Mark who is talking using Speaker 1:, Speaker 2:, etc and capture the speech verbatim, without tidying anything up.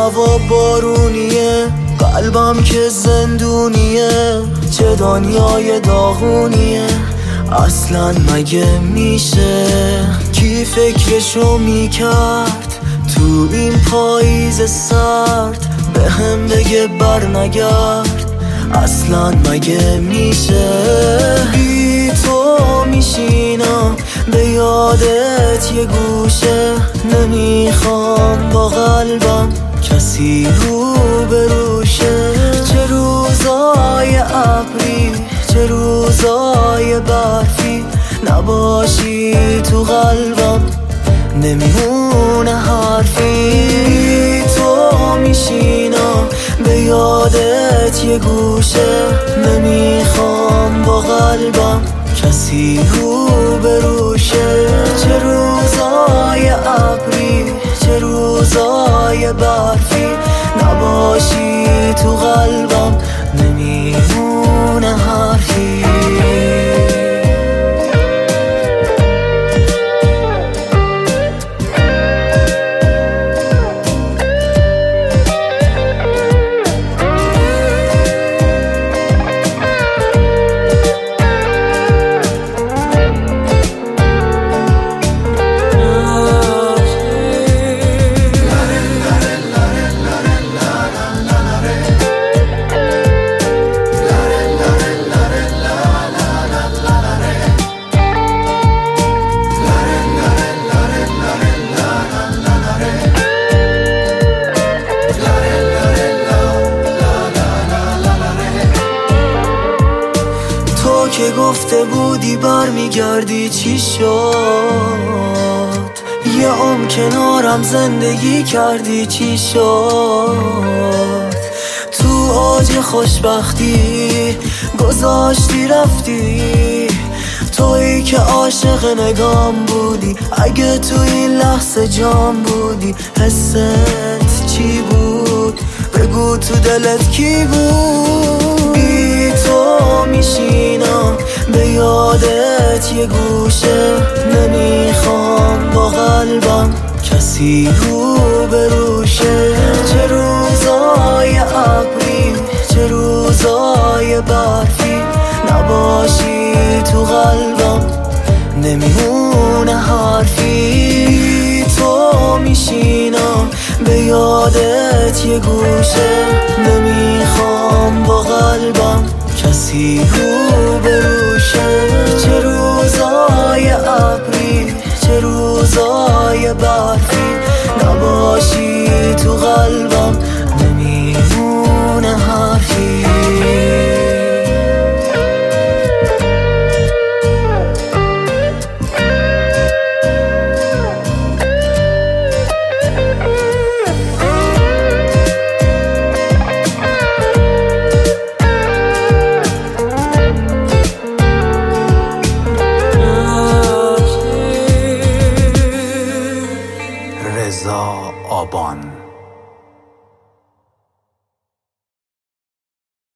Speaker 1: هوا بارونیه، قلبم که زندونیه، چه دنیای داغونیه. اصلا مگه میشه کی فکرشو میکرد تو این پاییز سرد به هم بگه بر نگرد؟ اصلا مگه میشه بی تو میشینم به یادت یه گوشه، نمیخوام با قلبم کسی رو بروشه. چه روزای ابری، چه روزای برفی، نباشی تو قلبم نمیمونه حرفی. تو میشینم به یادت یه گوشه، نمیخوام با قلبم کسی رو بروشه. چه روزای ابری، چه روزای برفی، نباشی تو قلبم نمیمونه حرفی. که گفته بودی برمیگردی چی شد؟ یه عمر کنارم زندگی کردی چی شد؟ تو اوج خوشبختی گذاشتی رفتی، تویی که عاشق نگام بودی. اگه تو این لحظه جام بودی، حست چی بود؟ بگو تو دلت کی بود؟ بی تو میشینم به یادت یه گوشه، نمیخوام با قلبم کسی رو بروشه. چه روزای ابری، چه روزای برفی، نباشی تو قلبم نمیمونه حرفی. تو میشینم به یادت یه گوشه، نمیخوام با قلبم کسی رو بروشه. چه روزای ابری، چه روزای برفی، نباشی تو قلبم